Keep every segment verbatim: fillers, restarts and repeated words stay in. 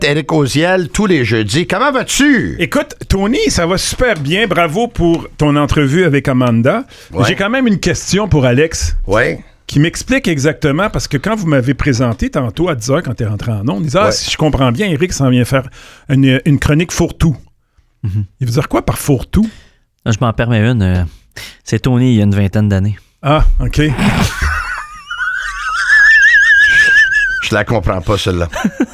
Éric Oziel, tous les jeudis. Comment vas-tu? Écoute, Tony, ça va super bien. Bravo pour ton entrevue avec Amanda. Ouais. J'ai quand même une question pour Alex. Oui. Qui m'explique exactement, parce que quand vous m'avez présenté tantôt à dix heures, quand tu es rentré en ondes, on disait, ah, ouais. si je comprends bien, Éric s'en vient faire une, une chronique fourre-tout. Mm-hmm. Il veut dire quoi par fourre-tout? Je m'en permets une. Euh, c'est Tony, il y a une vingtaine d'années. Ah, OK. Je la comprends pas, celle-là.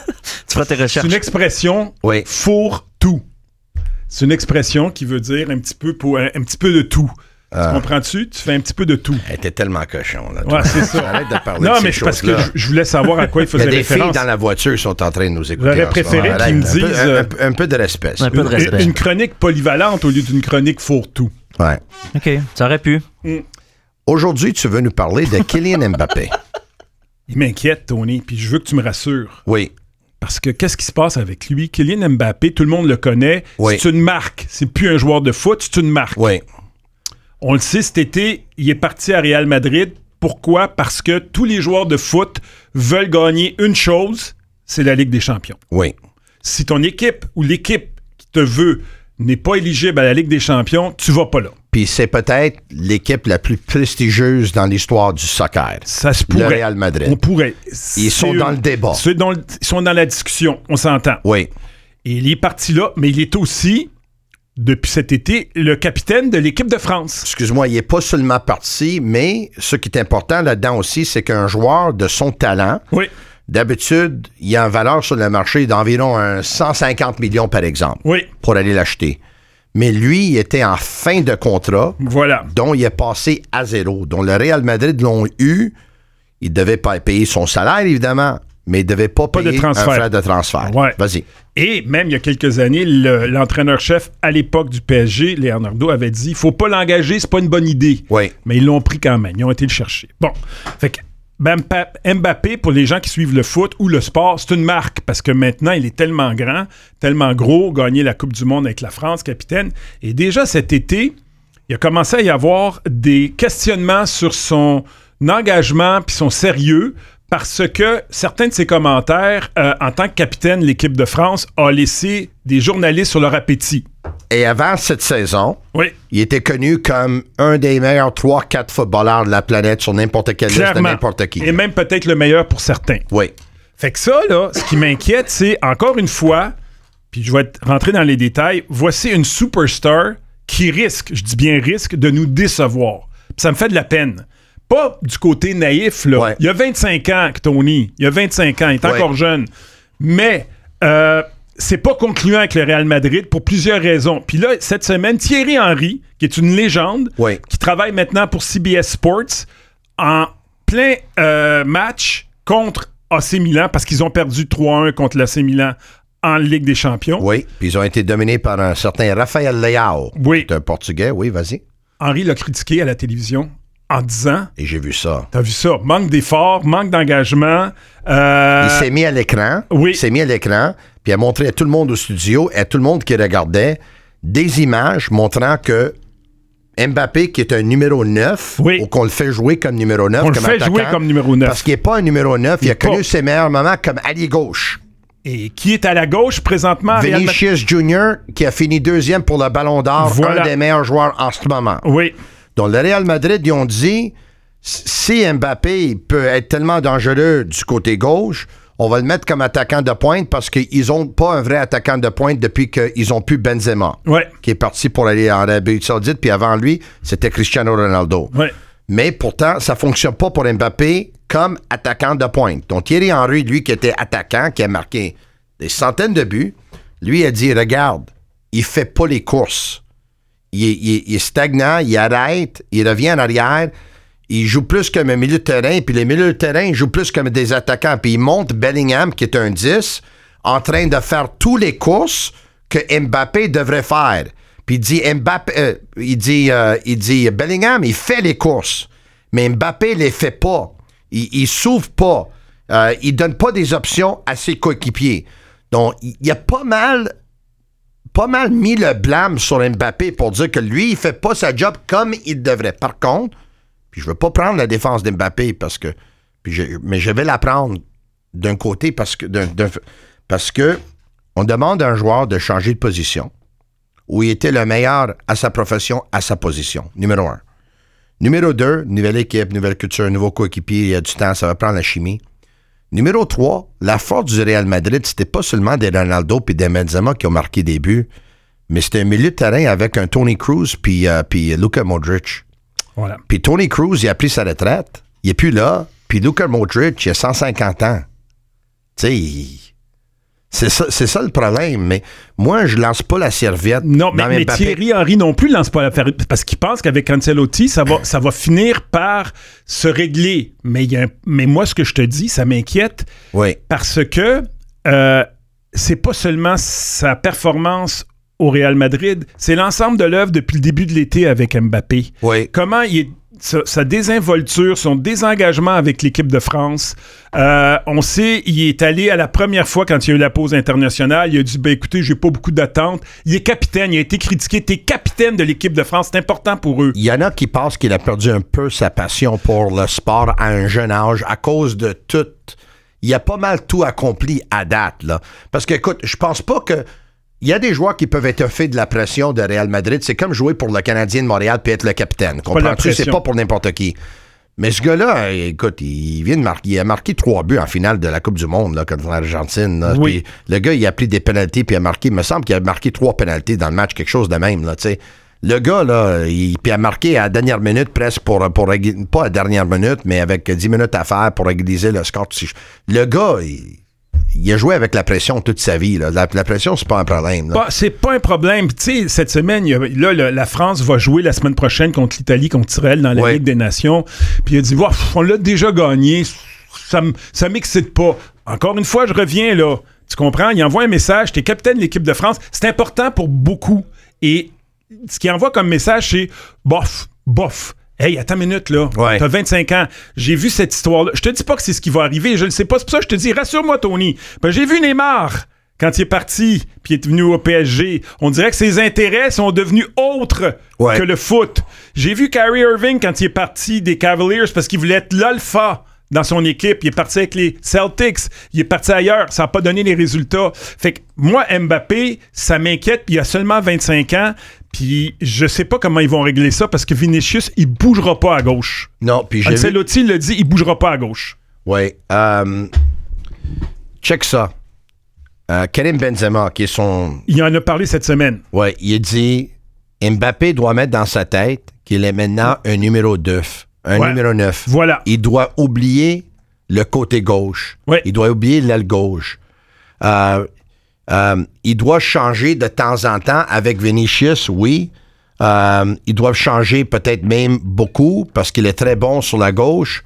Tu feras tes recherches. C'est une expression oui. fourre-tout. C'est une expression qui veut dire un petit peu, pour, un, un petit peu de tout. Ah. Tu comprends-tu? Tu fais un petit peu de tout. Elle était tellement cochon, là. Ouais, c'est ça. Arrête de parler non, de mais ces c'est parce choses-là. que je, je voulais savoir à quoi il faisait référence. Il y a des référence. filles dans la voiture qui sont en train de nous écouter. J'aurais préféré qu'ils me disent... Un peu, un, un, un peu de respect. Un peu de respect. Une, une chronique polyvalente au lieu d'une chronique fourre-tout. Ouais. OK, ça aurait pu. Mm. Aujourd'hui, tu veux nous parler de Kylian Mbappé. Il m'inquiète, Tony, puis je veux que tu me rassures. Oui. Parce que qu'est-ce qui se passe avec lui? Kylian Mbappé, tout le monde le connaît. Oui. C'est une marque. C'est plus un joueur de foot, c'est une marque. Oui. On le sait, cet été, il est parti à Real Madrid. Pourquoi? Parce que tous les joueurs de foot veulent gagner une chose, c'est la Ligue des Champions. Oui. Si ton équipe ou l'équipe qui te veut n'est pas éligible à la Ligue des Champions, tu vas pas là. Puis c'est peut-être l'équipe la plus prestigieuse dans l'histoire du soccer. Ça se pourrait. Le Real Madrid. On pourrait. Ils sont c'est dans une, le débat. Dans le, ils sont dans la discussion, on s'entend. Oui. Et il est parti là, mais il est aussi... depuis cet été, le capitaine de l'équipe de France. Excuse-moi, il n'est pas seulement parti, mais ce qui est important là-dedans aussi, c'est qu'un joueur de son talent, oui. d'habitude, il y a une valeur sur le marché d'environ un cent cinquante millions, par exemple, oui. pour aller l'acheter. Mais lui, il était en fin de contrat, voilà. dont il est passé à zéro, dont le Real Madrid l'ont eu. Il ne devait pas payer son salaire, évidemment, mais il ne devait pas, pas payer un frais de transfert. Ouais. Vas-y. Et même il y a quelques années, le, l'entraîneur-chef à l'époque du P S G, Leonardo, avait dit « il faut pas l'engager, c'est pas une bonne idée oui. ». Mais ils l'ont pris quand même, ils ont été le chercher. Bon, fait que Mbappé, pour les gens qui suivent le foot ou le sport, c'est une marque parce que maintenant, il est tellement grand, tellement gros, gagné la Coupe du Monde avec la France, capitaine. Et déjà cet été, il a commencé à y avoir des questionnements sur son engagement puis son sérieux parce que certains de ses commentaires, euh, en tant que capitaine de l'équipe de France, a laissé des journalistes sur leur appétit. Et avant cette saison, oui. il était connu comme un des meilleurs trois quatre footballeurs de la planète sur n'importe quelle liste de n'importe qui. Et même peut-être le meilleur pour certains. Oui. Fait que ça, là, ce qui m'inquiète, c'est, encore une fois, puis je vais rentrer dans les détails, voici une superstar qui risque, je dis bien risque, de nous décevoir. Puis ça me fait de la peine. Pas du côté naïf, là. Ouais. Il y a vingt-cinq ans, Tony. Il y a vingt-cinq ans. Il est ouais. encore jeune. Mais euh, c'est pas concluant avec le Real Madrid pour plusieurs raisons. Puis là, cette semaine, Thierry Henry, qui est une légende, ouais. qui travaille maintenant pour C B S Sports, en plein euh, match contre A C Milan, parce qu'ils ont perdu trois un contre l'A C Milan en Ligue des Champions. Oui, puis ils ont été dominés par un certain Rafael Leao. Oui. C'est un Portugais, oui, vas-y. Henry l'a critiqué à la télévision en disant... Et j'ai vu ça. T'as vu ça? Manque d'effort, manque d'engagement. Euh... Il s'est mis à l'écran. Oui. Il s'est mis à l'écran, puis il a montré à tout le monde au studio, et à tout le monde qui regardait, des images montrant que Mbappé, qui est un numéro neuf, oui. ou qu'on le fait jouer comme numéro neuf, on comme le fait attaquant, jouer comme numéro neuf. Parce qu'il n'est pas un numéro neuf, il, il a connu pas. ses meilleurs moments comme allié gauche. Et qui est à la gauche présentement? Vinicius Junior, qui a fini deuxième pour le Ballon d'Or, voilà. Un des meilleurs joueurs en ce moment. Oui. Donc, le Real Madrid, ils ont dit, si Mbappé peut être tellement dangereux du côté gauche, on va le mettre comme attaquant de pointe parce qu'ils n'ont pas un vrai attaquant de pointe depuis qu'ils ont pu Benzema, ouais. qui est parti pour aller en Arabie Saoudite, puis avant lui, c'était Cristiano Ronaldo. Ouais. Mais pourtant, ça ne fonctionne pas pour Mbappé comme attaquant de pointe. Donc, Thierry Henry, lui, qui était attaquant, qui a marqué des centaines de buts, lui a dit, regarde, il ne fait pas les courses. Il est, il, est, il est stagnant, il arrête, il revient en arrière, il joue plus comme un milieu de terrain, puis les milieux de terrain jouent plus comme des attaquants. Puis il monte Bellingham, qui est un dix, en train de faire tous les courses que Mbappé devrait faire. Puis il dit, Mbappé, euh, il dit, euh, il dit Bellingham, il fait les courses, mais Mbappé les fait pas. Il, il s'ouvre pas. Euh, il donne pas des options à ses coéquipiers. Donc, il y a pas mal... pas mal mis le blâme sur Mbappé pour dire que lui, il fait pas sa job comme il devrait. Par contre, puis je veux pas prendre la défense d'Mbappé parce que, puis je, mais je vais la prendre d'un côté parce que, d'un, d'un, parce que on demande à un joueur de changer de position où il était le meilleur à sa profession, à sa position. Numéro un. Numéro deux, nouvelle équipe, nouvelle culture, nouveau coéquipier, il y a du temps, ça va prendre la chimie. Numéro trois, la force du Real Madrid, c'était pas seulement des Ronaldo puis des Benzema qui ont marqué des buts, mais c'était un milieu de terrain avec un Toni Kroos puis, euh, puis Luka Modric. Voilà. Puis Toni Kroos, il a pris sa retraite, il est plus là, puis Luka Modric, il a cent cinquante ans. Tu sais, il... C'est ça, c'est ça le problème, mais moi, je lance pas la serviette. Non, mais, dans mais Mbappé. Thierry Henry non plus lance pas la serviette parce qu'il pense qu'avec Ancelotti, ça va, ça va finir par se régler. Mais, il y a un, mais moi, ce que je te dis, ça m'inquiète Oui. parce que euh, c'est pas seulement sa performance au Real Madrid, c'est l'ensemble de l'œuvre depuis le début de l'été avec Mbappé. Oui. Comment il est... Sa, sa désinvolture, son désengagement avec l'équipe de France. Euh, on sait, il est allé à la première fois quand il y a eu la pause internationale. Il a dit, ben écoutez, j'ai pas beaucoup d'attentes. Il est capitaine, il a été critiqué. T'es capitaine de l'équipe de France, c'est important pour eux. Il y en a qui pensent qu'il a perdu un peu sa passion pour le sport à un jeune âge à cause de tout. Il a pas mal tout accompli à date, là. Parce que, écoute, je pense pas que... Il y a des joueurs qui peuvent étoffer de la pression de Real Madrid. C'est comme jouer pour le Canadien de Montréal puis être le capitaine. Comprends-tu? C'est pas pour n'importe qui. Mais ce gars-là, écoute, il vient de marquer. Il a marqué trois buts en finale de la Coupe du Monde là, contre l'Argentine. Là. Oui. Puis le gars, il a pris des pénaltys puis il a marqué. Il me semble qu'il a marqué trois pénaltys dans le match, quelque chose de même. Là, t'sais. Le gars, là, il puis a marqué à la dernière minute presque pour, pour. Pas à la dernière minute, mais avec dix minutes à faire pour égaliser le score. Le gars, il. Il a joué avec la pression toute sa vie. Là. La, la pression, c'est pas un problème. Là. Bah, c'est pas un problème. Tu sais, cette semaine, il y a, là, le, la France va jouer la semaine prochaine contre l'Italie, contre Israël dans la ouais. Ligue des Nations. Puis il a dit, wow, on l'a déjà gagné. Ça, ça m'excite pas. Encore une fois, je reviens là. Tu comprends? Il envoie un message. T'es capitaine de l'équipe de France. C'est important pour beaucoup. Et ce qu'il envoie comme message, c'est bof, bof. Hey, attends une minute, là. Ouais. T'as vingt-cinq ans. J'ai vu cette histoire-là. Je te dis pas que c'est ce qui va arriver. Je le sais pas. C'est pour ça que je te dis, rassure-moi, Tony. Ben, j'ai vu Neymar quand il est parti puis il est venu au P S G. On dirait que ses intérêts sont devenus autres ouais. que le foot. J'ai vu Kyrie Irving quand il est parti des Cavaliers parce qu'il voulait être l'alpha dans son équipe. Il est parti avec les Celtics. Il est parti ailleurs. Ça n'a pas donné les résultats. Fait que moi, Mbappé, ça m'inquiète. Puis il a seulement vingt-cinq ans. Puis je sais pas comment ils vont régler ça parce que Vinicius, il bougera pas à gauche. Non, puis j'ai Ancelotti vu... le dit, il bougera pas à gauche. Oui. Um, check ça. Uh, Karim Benzema, qui est son... Il en a parlé cette semaine. Oui, il a dit Mbappé doit mettre dans sa tête qu'il est maintenant un numéro deux. Un ouais. numéro neuf. Voilà. Il doit oublier le côté gauche. Ouais. Il doit oublier l'aile gauche. Euh, euh, il doit changer de temps en temps avec Vinicius, oui. Euh, ils doivent changer peut-être même beaucoup parce qu'il est très bon sur la gauche.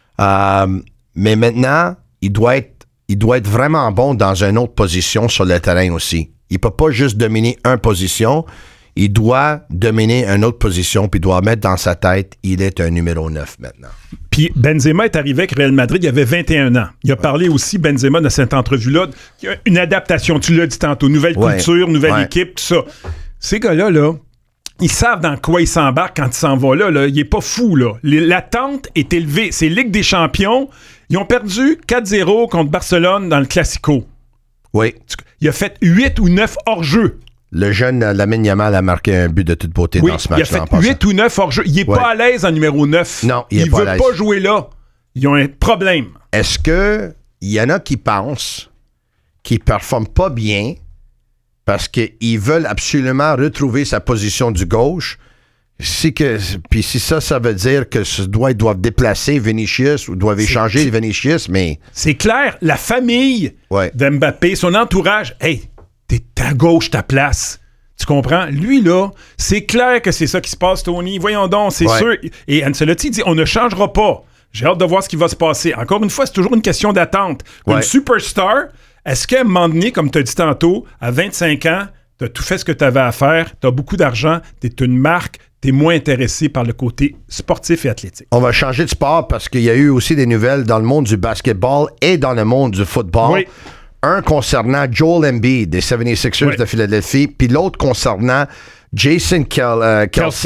Euh, mais maintenant, il doit être, il doit être vraiment bon dans une autre position sur le terrain aussi. Il ne peut pas juste dominer une position. Il doit dominer une autre position, puis il doit mettre dans sa tête, il est un numéro neuf maintenant. Puis Benzema est arrivé avec Real Madrid, il avait vingt et un ans. Il a ouais. parlé aussi, Benzema, dans cette entrevue-là, qu'il y a une adaptation, tu l'as dit tantôt, nouvelle ouais. culture, nouvelle ouais. équipe, tout ça. Ces gars-là, là, ils savent dans quoi ils s'embarquent quand ils s'en vont là. là. Il est pas fou, là. L'attente est élevée. C'est Ligue des champions. Ils ont perdu quatre zéro contre Barcelone dans le Classico. Oui. Il a fait huit ou neuf hors-jeu. Le jeune Lamine Yamal a marqué un but de toute beauté oui, dans ce match. Il a fait huit ou neuf hors-jeu. Il n'est ouais. pas à l'aise en numéro neuf. Non, il est il pas veut à l'aise. pas jouer là. Ils ont un problème. Est-ce que il y en a qui pensent qu'ils ne performent pas bien parce qu'ils veulent absolument retrouver sa position du gauche? Si que, puis si ça, ça veut dire que ce doit, ils doivent déplacer Vinicius ou doivent échanger Vinicius, mais... C'est clair, la famille ouais. d'Mbappé, son entourage, hey, t'es à gauche ta place. Tu comprends? Lui, là, c'est clair que c'est ça qui se passe, Tony. Voyons donc, c'est ouais. sûr. Et Ancelotti dit, on ne changera pas. J'ai hâte de voir ce qui va se passer. Encore une fois, c'est toujours une question d'attente. Ouais. Une superstar, est-ce qu'à un moment donné, comme tu as dit tantôt, à vingt-cinq ans, tu as tout fait ce que tu avais à faire, tu as beaucoup d'argent, tu es une marque, tu es moins intéressé par le côté sportif et athlétique. On va changer de sport parce qu'il y a eu aussi des nouvelles dans le monde du basketball et dans le monde du football. Oui. Un concernant Joel Embiid des soixante-sixers oui. de Philadelphie, puis l'autre concernant Jason Kel- euh, Kelsey,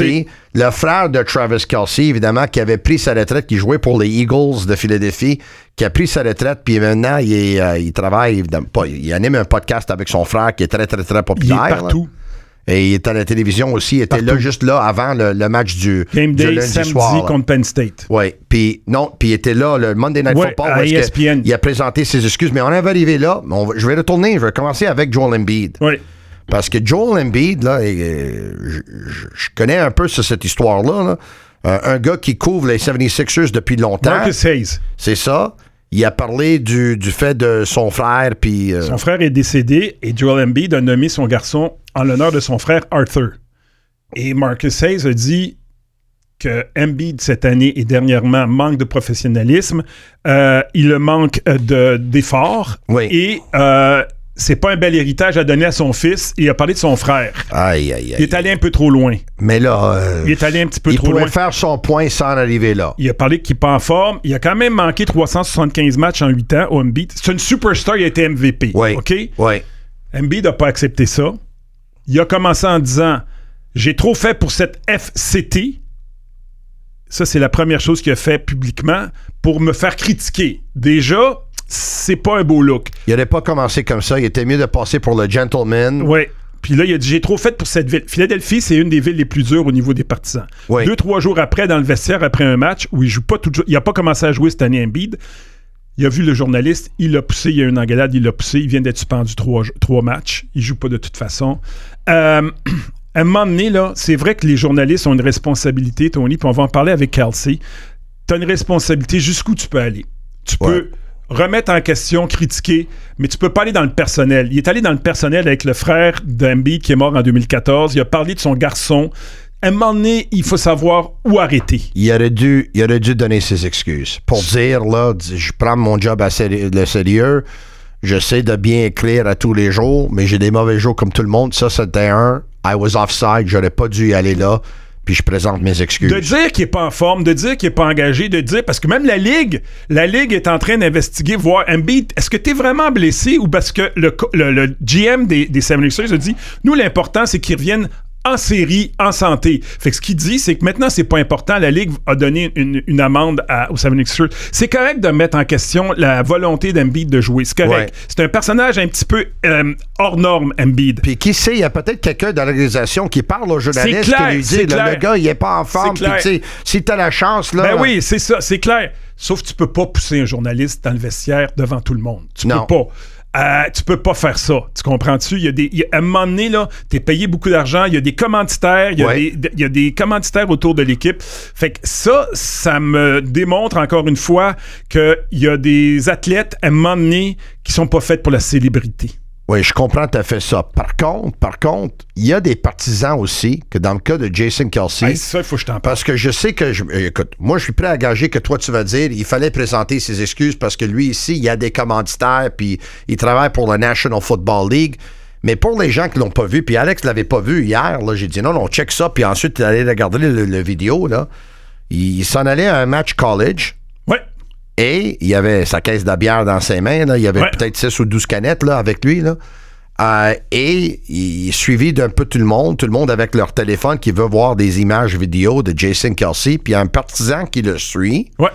le frère de Travis Kelce, évidemment, qui avait pris sa retraite, qui jouait pour les Eagles de Philadelphie, qui a pris sa retraite, puis maintenant, il, est, euh, il travaille, pas, il anime un podcast avec son frère qui est très, très, très populaire. Il est partout. Là. Et il est à la télévision aussi. Il était Partout. là, juste là, avant le, le match du, Game du Day, lundi samedi soir. contre Penn State. Oui. Puis, non, puis il était là, le Monday Night Ouais, Football. à où est-ce E S P N. que il a présenté ses excuses. Mais on avait arrivé là. On va, je vais retourner. Je vais commencer avec Joel Embiid. Oui. Parce que Joel Embiid, là, euh, je, je, je connais un peu sur cette histoire-là. Là. Euh, un gars qui couvre les soixante-sixers depuis longtemps. Marcus Hayes. C'est ça. Il a parlé du, du fait de son frère. Puis, euh, Son frère est décédé et Joel Embiid a nommé son garçon en l'honneur de son frère Arthur. Et Marcus Hayes a dit que Embiid, cette année et dernièrement, manque de professionnalisme. Euh, il manque de, d'efforts. Oui. Et euh, c'est pas un bel héritage à donner à son fils. Il a parlé de son frère. Aïe, aïe, aïe. Il est allé un peu trop loin. Mais là, euh, Il est allé un petit peu il trop pouvait loin. faire son point sans arriver là. Il a parlé qu'il n'est pas en forme. Il a quand même manqué trois cent soixante-quinze matchs en huit ans au Embiid. C'est une superstar, il a été M V P. Oui. OK? Oui. Embiid n'a pas accepté ça. Il a commencé en disant « J'ai trop fait pour cette F C T ». Ça, c'est la première chose qu'il a fait publiquement pour me faire critiquer. Déjà, c'est pas un beau look. Il n'aurait pas commencé comme ça. Il était mieux de passer pour le gentleman. Oui. Puis là, il a dit « J'ai trop fait pour cette ville ». Philadelphie, c'est une des villes les plus dures au niveau des partisans. Oui. Deux, trois jours après, dans le vestiaire, après un match, où il joue pas tout, il n'a pas commencé à jouer cette année, Embiid, il a vu le journaliste, il l'a poussé, il y a eu une engueulade, il l'a poussé, il vient d'être suspendu trois, trois matchs, il joue pas de toute façon. Euh, à un moment donné, là, c'est vrai que les journalistes ont une responsabilité, Tony, puis on va en parler avec Kelce. Tu as une responsabilité jusqu'où tu peux aller. Tu peux Ouais. remettre en question, critiquer, mais tu peux pas aller dans le personnel. Il est allé dans le personnel avec le frère d'Embiid qui est mort en deux mille quatorze. Il a parlé de son garçon. À un moment donné, il faut savoir où arrêter. Il aurait dû, il aurait dû donner ses excuses. Pour dire, là, je prends mon job à séri- le sérieux, j'essaie de bien écrire à tous les jours, mais j'ai des mauvais jours comme tout le monde. Ça, c'était un. I was offside, j'aurais pas dû y aller là, puis je présente mes excuses. De dire qu'il n'est pas en forme, de dire qu'il n'est pas engagé, de dire... Parce que même la Ligue, la Ligue est en train d'investiguer, voir Embiid, est-ce que tu es vraiment blessé ou parce que le, le, le G M des, des soixante-sixers a dit, nous, l'important, c'est qu'ils reviennent en série, en santé. Fait que ce qu'il dit, c'est que maintenant, c'est pas important. La Ligue a donné une, une amende à, aux soixante-sixers. C'est correct de mettre en question la volonté d'Embiid de jouer. C'est correct. Ouais. C'est un personnage un petit peu euh, hors norme, Embiid. Puis qui sait, il y a peut-être quelqu'un dans l'organisation qui parle aux journalistes C'est clair, qui lui c'est dit, le, clair. le gars, il est pas en forme, C'est puis clair. tu sais, si t'as la chance, là... Ben oui, c'est ça, c'est clair. Sauf que tu peux pas pousser un journaliste dans le vestiaire devant tout le monde. Tu Non. peux pas. Euh, tu peux pas faire ça. Tu comprends-tu? Il y a des, il y a, à un moment donné, là, t'es payé beaucoup d'argent, il y a des commanditaires, il y a, Ouais. des, il y a des commanditaires autour de l'équipe. Fait que ça, ça me démontre encore une fois qu'il y a des athlètes, à un moment donné, qui sont pas faits pour la célébrité. Oui, je comprends tout à fait ça. Par contre, par contre, il y a des partisans aussi, que dans le cas de Jason Kelce... Hey, ça, il faut que je t'en parle. Parce que je sais que, je, écoute, moi, je suis prêt à gager que toi, tu vas dire, il fallait présenter ses excuses parce que lui, ici, il y a des commanditaires, puis il travaille pour la National Football League. Mais pour les gens qui l'ont pas vu, puis Alex l'avait pas vu hier, là, j'ai dit non, non, check ça, puis ensuite, il allait regarder le, le vidéo, là. Il, il s'en allait à un match college, Ouais. et il y avait sa caisse de bière dans ses mains, là. Il y avait Ouais. peut-être six ou douze canettes, là, avec lui, là. Euh, et il est suivi d'un peu tout le monde, tout le monde avec leur téléphone qui veut voir des images vidéo de Jason Kelce, puis il y a un partisan qui le suit Ouais.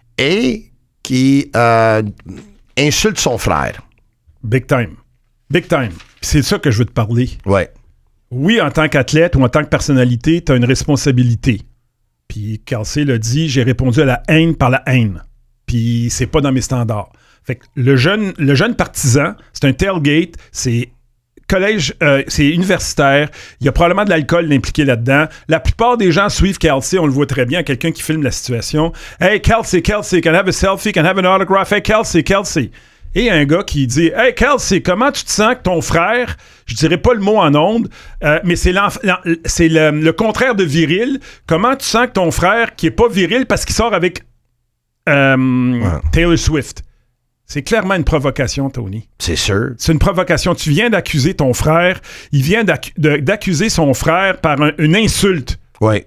et qui euh, insulte son frère. Big time. Big time. C'est de ça que je veux te parler. Ouais. Oui, en tant qu'athlète ou en tant que personnalité, tu as une responsabilité. Puis Kelce l'a dit, j'ai répondu à la haine par la haine. Puis c'est pas dans mes standards. Fait que le jeune, le jeune partisan, c'est un tailgate, c'est collège, euh, c'est universitaire, il y a probablement de l'alcool impliqué là-dedans. La plupart des gens suivent Kelce, on le voit très bien, quelqu'un qui filme la situation. « Hey, Kelce, Kelce, can I have a selfie, can I have an autograph? Hey, Kelce, Kelce. » Et un gars qui dit « Hey, Kelce, comment tu te sens que ton frère, je dirais pas le mot en ondes, euh, mais c'est, c'est le, le contraire de viril, comment tu sens que ton frère, qui est pas viril parce qu'il sort avec euh, Ouais. Taylor Swift. » C'est clairement une provocation, Tony. C'est sûr. C'est une provocation. Tu viens d'accuser ton frère, il vient d'accu- de- d'accuser son frère par un- une insulte. Oui.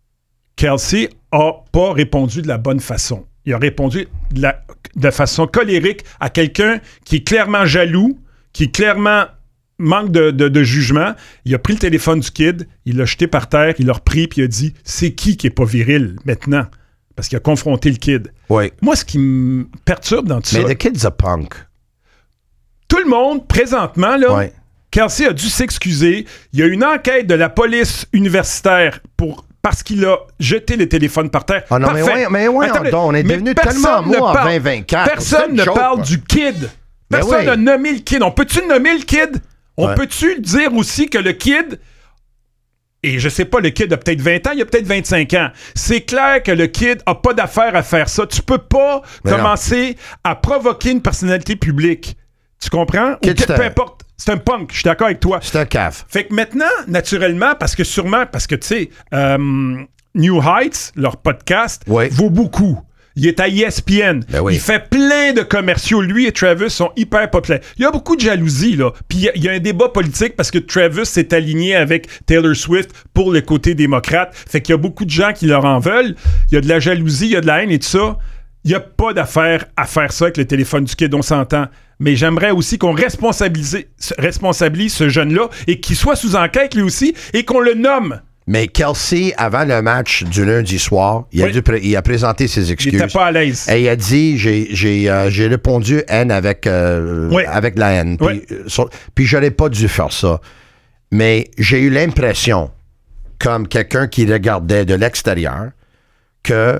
Kelce a pas répondu de la bonne façon. Il a répondu de, la, de façon colérique à quelqu'un qui est clairement jaloux, qui est clairement manque de, de, de jugement, il a pris le téléphone du kid, il l'a jeté par terre, il l'a repris, puis il a dit « C'est qui qui est pas viril maintenant? » Parce qu'il a confronté le kid. Oui. Moi, ce qui me perturbe dans tout Mais ça... Mais the kid's a punk. Tout le monde, présentement, là... Ouais. Kelsey a dû s'excuser. Il y a une enquête de la police universitaire pour, parce qu'il a jeté les téléphones par terre. Oh non, mais ouais, mais ouais, Attends, on est devenu tellement mou en vingt vingt-quatre. Personne ne joke, parle quoi. du kid. Ben Personne oui. n'a nommé le kid. On peut-tu nommer le kid? On Ouais. peut-tu dire aussi que le kid... Et je sais pas, le kid a peut-être vingt ans, il a peut-être vingt-cinq ans. C'est clair que le kid a pas d'affaire à faire ça. Tu peux pas Mais commencer non. à provoquer une personnalité publique. Tu comprends? Kid, Ou que, c'est peu un- importe. C'est un punk, je suis d'accord avec toi. C'est un caf. Fait que maintenant, naturellement, parce que sûrement, parce que tu sais, euh, New Heights, leur podcast, Ouais. vaut beaucoup. Il est à E S P N. Ben oui. Il fait plein de commerciaux. Lui et Travis sont hyper populaires. Il y a beaucoup de jalousie, là. Puis il y a- il y, a un débat politique parce que Travis s'est aligné avec Taylor Swift pour le côté démocrate. Fait qu'il y a beaucoup de gens qui leur en veulent. Il y a de la jalousie, il y a de la haine et tout ça. Il n'y a pas d'affaire à faire ça avec le téléphone du kid, on s'entend. Mais j'aimerais aussi qu'on responsabilise, responsabilise ce jeune-là et qu'il soit sous enquête lui aussi et qu'on le nomme. Mais Kelsey, avant le match du lundi soir, il a, Oui. dû pré- il a présenté ses Il excuses. n'était pas à l'aise. Et il a dit, j'ai, j'ai, euh, j'ai répondu haine avec, euh, Oui. avec la haine. Puis, Oui. euh, sur- puis j'aurais pas dû faire ça. Mais j'ai eu l'impression, comme quelqu'un qui regardait de l'extérieur, que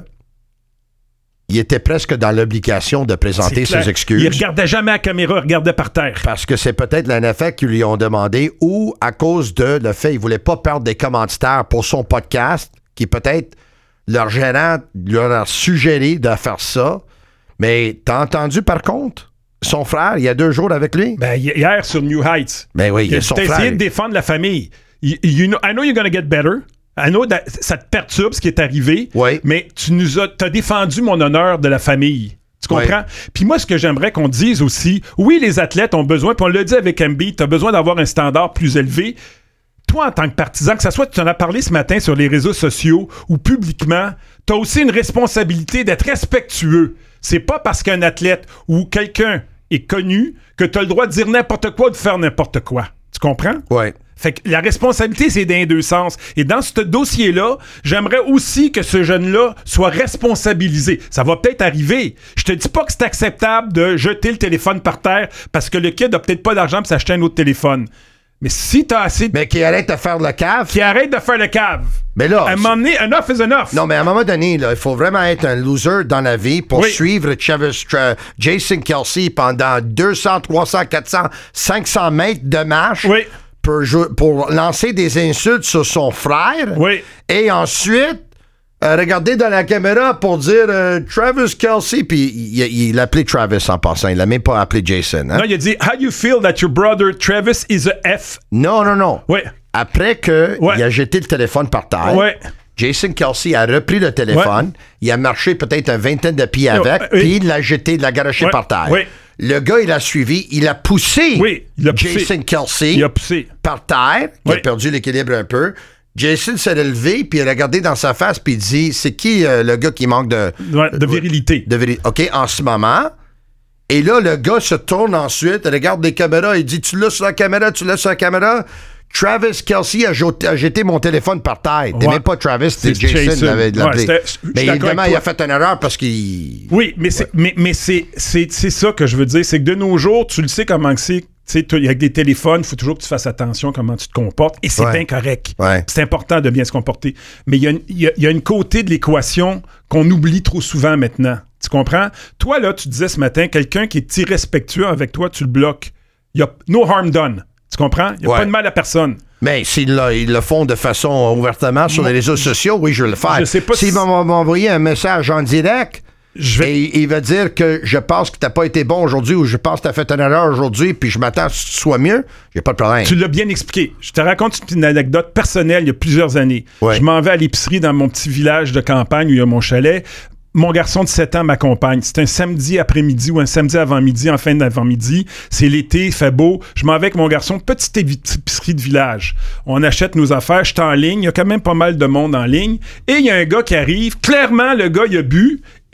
il était presque dans l'obligation de présenter C'est clair. ses excuses. Il regardait jamais à la caméra, il regardait par terre. Parce que c'est peut-être la N F L qui lui ont demandé ou à cause de le fait qu'il ne voulait pas perdre des commanditaires pour son podcast, qui peut-être leur gérant leur a suggéré de faire ça. Mais t'as entendu par contre son frère, il y a deux jours avec lui? Ben, hi- hier sur New Heights, Ben oui, il y il a son a frère. essayé de défendre la famille. You, you know, I know you're gonna get better. I know that ça te perturbe ce qui est arrivé. Oui. Mais tu nous as, t'as défendu mon honneur de la famille. Tu comprends? Oui. Puis moi, ce que j'aimerais qu'on dise aussi, oui, les athlètes ont besoin, puis on l'a dit avec Embiid, t'as besoin d'avoir un standard plus élevé. Toi, en tant que partisan, que ça soit, tu en as parlé ce matin sur les réseaux sociaux ou publiquement, t'as aussi une responsabilité d'être respectueux. C'est pas parce qu'un athlète ou quelqu'un est connu que t'as le droit de dire n'importe quoi ou de faire n'importe quoi. Tu comprends? Oui. Fait que la responsabilité, c'est dans les deux sens. Et dans ce dossier-là, j'aimerais aussi que ce jeune-là soit responsabilisé. Ça va peut-être arriver. Je te dis pas que c'est acceptable de jeter le téléphone par terre parce que le kid a peut-être pas d'argent pour s'acheter un autre téléphone. Mais si t'as assez de... Mais qui arrête de faire le cave. Qui arrête de faire le cave. Mais là, À un moment donné, enough is enough. non, mais à un moment donné, là, il faut vraiment être un loser dans la vie pour Oui. suivre Travis, Tra- Jason Kelsey pendant deux cents, trois cents, quatre cents, cinq cents mètres de marche Oui. pour, jou- pour lancer des insultes sur son frère. Oui. Et ensuite, euh, regarder dans la caméra pour dire euh, Travis Kelsey. Puis il, il, il a appelé Travis en passant. Il l'a même pas appelé Jason. Hein? Non, il a dit, how you feel that your brother Travis is a F? Non, non, non. Oui. Après que Ouais. il a jeté le téléphone par terre. Oui. Jason Kelsey a repris le téléphone, il a marché peut-être une vingtaine de pieds avec, Euh, oui. puis il l'a jeté, il l'a garoché Ouais, par terre. oui. Le gars, il a suivi, il a poussé Oui, il a poussé. Jason Kelsey Il a poussé. par terre, il Oui. a perdu l'équilibre un peu. Jason s'est relevé, puis il a regardé dans sa face, puis il dit, c'est qui euh, le gars qui manque de... Ouais, de virilité. de viri- OK, en ce moment. Et là, le gars se tourne ensuite, regarde les caméras, il dit, tu l'as sur la caméra, tu l'as sur la caméra. Travis Kelsey a, jeté- a jeté mon téléphone par terre. C'était Ouais. même pas Travis, c'était C'est Jason, Jason. qui l'avait Ouais, l'appelé. c'était- je suis Mais d'accord évidemment, avec il a toi. fait une erreur parce qu'il... Oui, mais c'est mais, mais c'est, c'est, c'est ça que je veux dire. C'est que de nos jours, tu le sais comment que c'est. Tu sais, toi, avec des téléphones, il faut toujours que tu fasses attention à comment tu te comportes. Et c'est Ouais. bien correct. Ouais. C'est important de bien se comporter. Mais il y a, une- il y a- il y a une côté de l'équation qu'on oublie trop souvent maintenant. Tu comprends? Toi, là, tu disais ce matin, quelqu'un qui est irrespectueux avec toi, tu le bloques. Il y a no harm done. Tu comprends? Il n'y a Ouais. pas de mal à personne. Mais s'ils le, ils le font de façon ouvertement sur les réseaux sociaux, oui, je vais le faire. Je sais pas S'ils si- vont m'envoyer un message en direct... Je vais... Et il va dire que je pense que t'as pas été bon aujourd'hui ou je pense que t'as fait une erreur aujourd'hui puis je m'attends à ce que tu sois mieux, j'ai pas de problème. Tu l'as bien expliqué. Je te raconte une anecdote personnelle il y a plusieurs années. Ouais. Je m'en vais à l'épicerie dans mon petit village de campagne où il y a mon chalet. Mon garçon de sept ans m'accompagne. C'est un samedi après-midi ou un samedi avant-midi, en fin d'avant-midi. C'est l'été, il fait beau. Je m'en vais avec mon garçon, petite épicerie de village. On achète nos affaires, je suis en ligne. Il y a quand même pas mal de monde en ligne. Et il y a un gars qui arrive. Clairement, le gars, il a bu.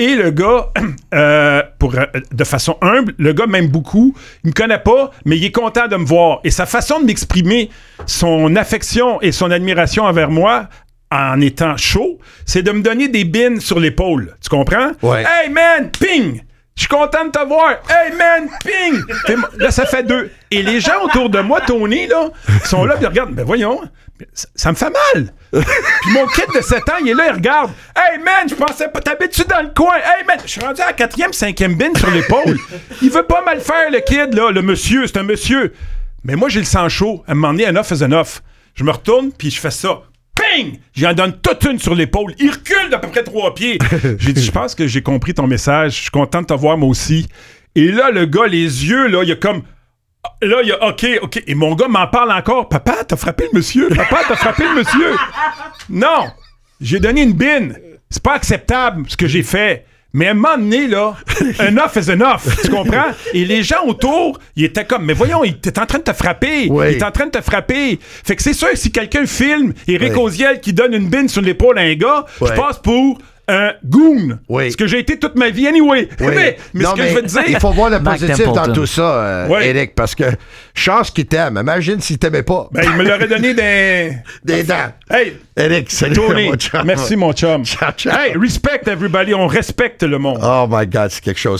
Et le gars, euh, pour, euh, de façon humble, le gars m'aime beaucoup. Il me connaît pas, mais il est content de me voir. Et sa façon de m'exprimer son affection et son admiration envers moi, en étant chaud, c'est de me donner des bines sur l'épaule. Tu comprends? Ouais. Hey man, ping! Je suis content de te voir. Hey man, ping! Fait, là, ça fait deux. Et les gens autour de moi, Tony, là, sont là, puis ils regardent. Ben voyons, ça, ça me fait mal. Puis mon kid de sept ans, il est là, il regarde. Hey man, je pensais pas, t'habites-tu dans le coin? Hey man, je suis rendu à la quatrième, cinquième bine sur l'épaule. Il veut pas mal faire, le kid, là, le monsieur, c'est un monsieur. Mais moi, j'ai le sang chaud. À un moment donné, enough is enough. Je me retourne, puis je fais ça. Ping! J'y en donne toute une sur l'épaule. Il recule d'à peu près trois pieds. J'ai dit, je pense que j'ai compris ton message. Je suis content de te voir, moi aussi. Et là, le gars, les yeux, là, il a comme... Là, il a OK, OK. Et mon gars m'en parle encore. Papa, t'as frappé le monsieur. Papa, t'as frappé le monsieur. Non! J'ai donné une bine. C'est pas acceptable, ce que j'ai fait. Mais à un moment donné, là, enough is enough. Tu comprends? Et les gens autour, ils étaient comme, mais voyons, il est en train de te frapper. Oui. Il est en train de te frapper. Fait que c'est sûr que si quelqu'un filme Éric Oui. Oziel qui donne une bine sur l'épaule à un gars, Oui. je passe pour un goon. Oui. Ce que j'ai été toute ma vie anyway. Oui. Mais, mais Non, ce que mais je veux te dire... il faut voir le Mark positif Templeton. dans tout ça, euh, Oui. Eric, parce que chance qu'il t'aime. Imagine s'il t'aimait pas. Ben, il me l'aurait donné des... Des dents. Hey, Eric, salut Tony, mon chum. merci mon chum. Ciao, ciao. Hey, respect everybody, on respecte le monde. Oh my God, c'est quelque chose.